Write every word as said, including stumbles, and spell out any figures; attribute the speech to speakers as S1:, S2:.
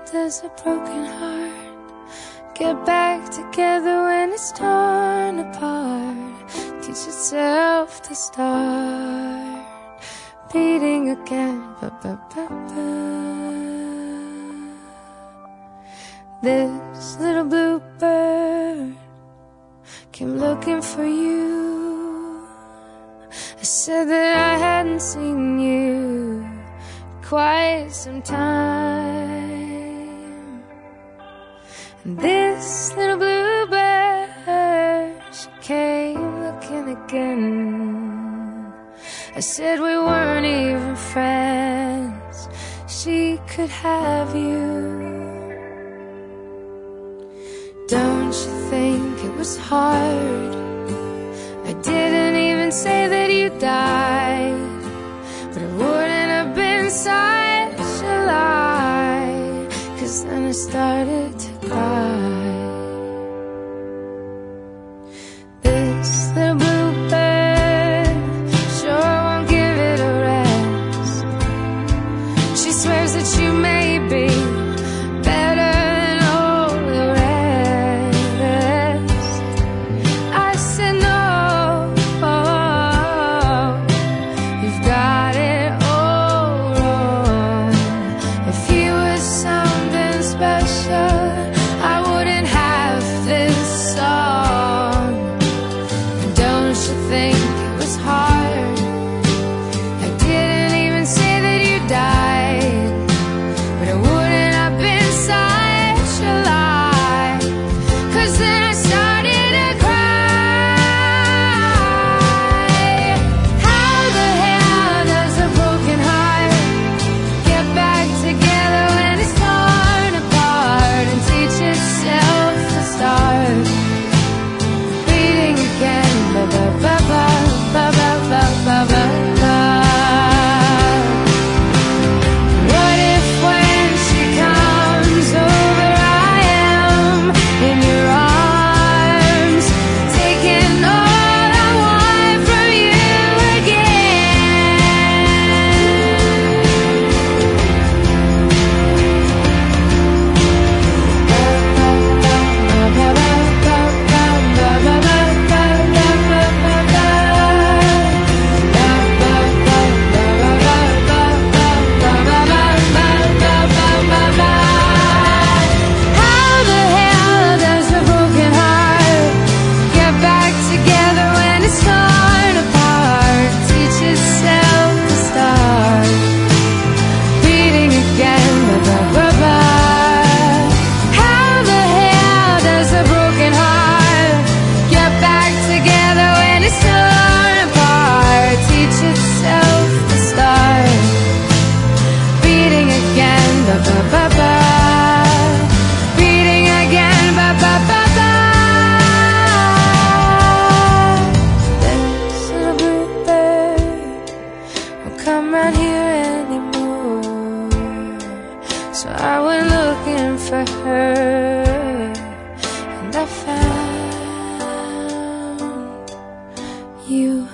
S1: does a broken heart get back together when it's torn apart? Teach yourself to start beating again. Ba, ba, ba, ba. This little bluebird came looking for you. I said that I hadn't seen you quite some time. And this little bluebird, she came looking again. I said we weren't even friends, she could have you. Don't you think it was hard? I didn't even say that you died, but it wouldn't have been such a lie, 'cause then I started to cry. This little bluebird sure won't give it a rest. She swears that you may be better than all the rest. I said no, you've got it all wrong. If he was something special, I wouldn't have this song. Don't you think it was hard? I didn't even say that you died, but it wouldn't have been such a lie, 'cause then I started to cry. How the hell does a broken heart get back together when it's torn apart, and teach itself to start beating again? Ba ba ba ba ba ba ba ba ba ba. What if when she comes over I am in your arms, taking all I want from you How the hell does a broken heart get back together when it's torn apart? Teach itself to start beating again. Ba, ba, ba, ba. How the hell does a broken heart get back together when it's torn apart? Teach itself to start beating again. Ba, ba, ba, ba. Beating again. Ba, ba, ba, ba. This little bluebird won't come round here anymore, so I went looking for her, and I found you.